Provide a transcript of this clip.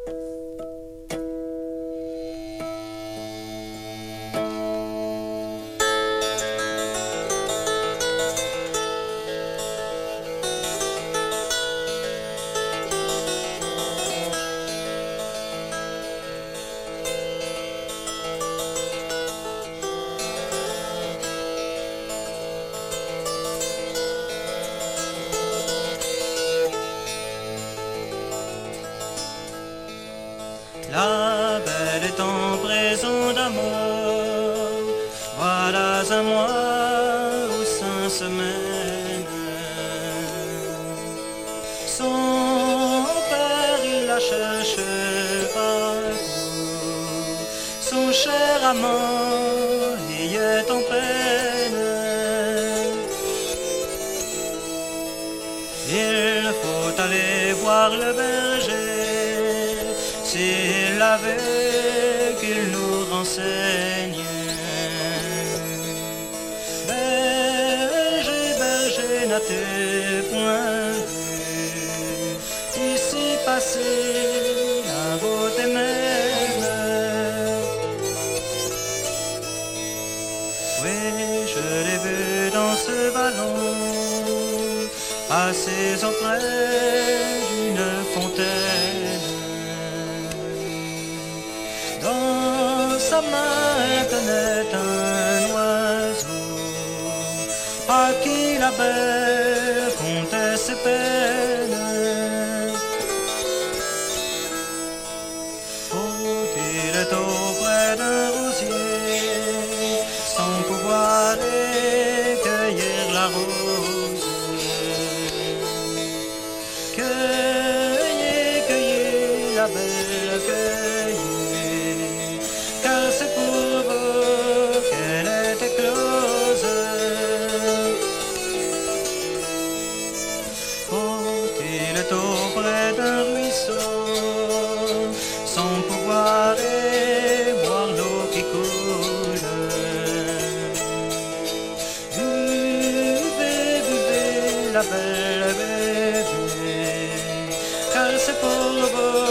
La belle est en prison d'amour, voilà un mois ou 5 semaines. Son père il la cherche partout, son cher amant y est en peine. Il faut aller voir le berger, s'il avait qu'il nous renseigne. Berger, berger, n'as-tu point vu ici passer la beauté même? Oui, je l'ai vu dans ce ballon, assis auprès d'une fontaine. Dans sa main tenait un oiseau à qui la belle contait ses peines. Faut-il être auprès d'un rosier sans pouvoir aller cueillir la rose? Cueillez, cueillez la belle, cueillez, car c'est pour vous qu'elle est éclose. Faut-il être auprès d'un ruisseau sans pouvoir aller boire l'eau qui coule? Buvez, buvez la belle, bébé, car c'est pour vous